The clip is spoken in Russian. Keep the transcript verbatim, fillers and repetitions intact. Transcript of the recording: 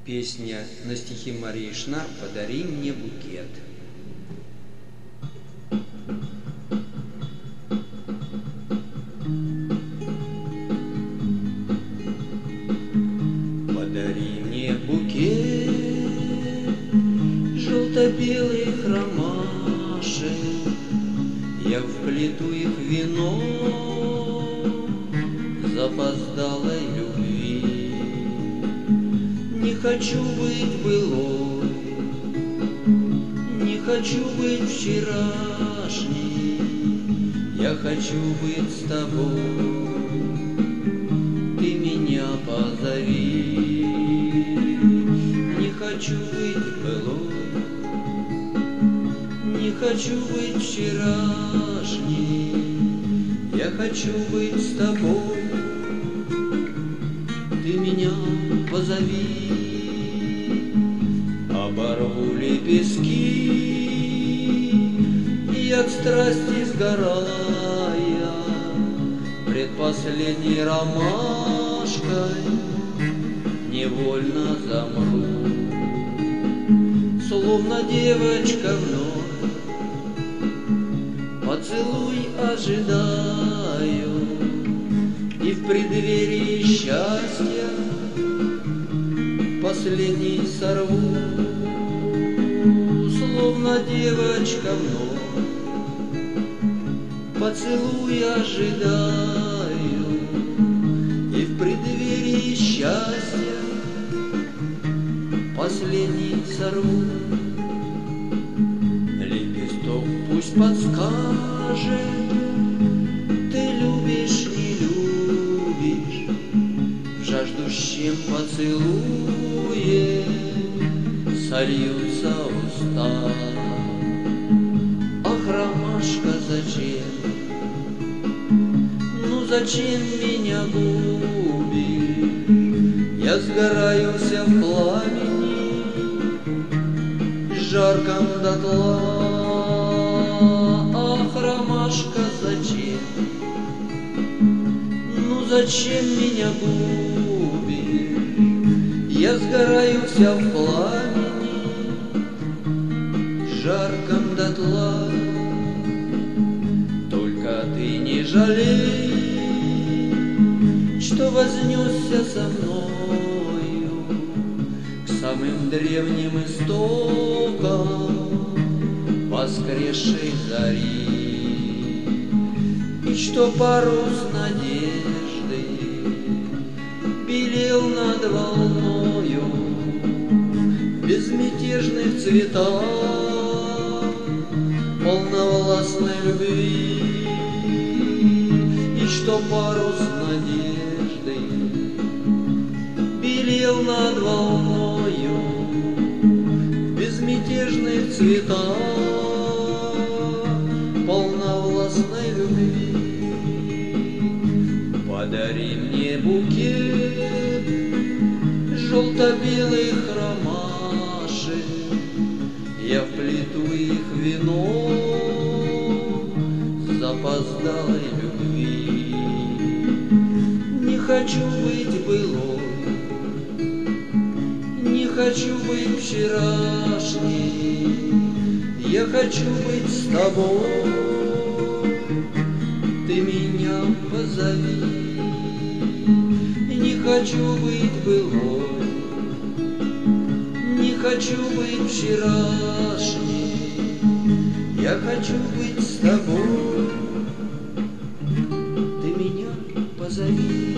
Песня на стихи Марии Шнар «Подари мне букет». Подари мне букет желто-белых ромашек, я вплету их в вино запоздалой любви. Не хочу быть былой, не хочу быть вчерашней, я хочу быть с тобой, ты меня позови. Не хочу быть былой, не хочу быть вчерашней, я хочу быть с тобой, ты меня позови. Оборву лепестки, и от страсти сгорая предпоследней ромашкой невольно замру. Словно девочка вновь поцелуй ожидаю, и в преддверии счастья последний сорву. Словно девочка вновь поцелуй ожидаю, и в преддверии счастья последний сорву. Лепесток пусть подскажет, ты любишь, не любишь, в жаждущем поцелуе сольются уста. Ах, ромашка, зачем, ну зачем меня губишь? Я сгораю вся в пламени жарком дотла. Ах, ромашка, зачем, ну зачем меня губишь? Я сгораю вся в пламени жарком дотла. Только ты не жалей, что вознесся со мною к самым древним истокам воскресшей зари, и что парус надежды белел над волною в безмятежных цветах полновластной любви, и что парус надежды белел над волною в безмятежных цветах полновластной любви. Подари мне букет желто-белых ромашек, я вплету их в вино запоздалой любви. Не хочу быть былой, не хочу быть вчерашней, я хочу быть с тобой, ты меня позови. Не хочу быть былой, не хочу быть вчерашней, я хочу быть с тобой, ты меня позови.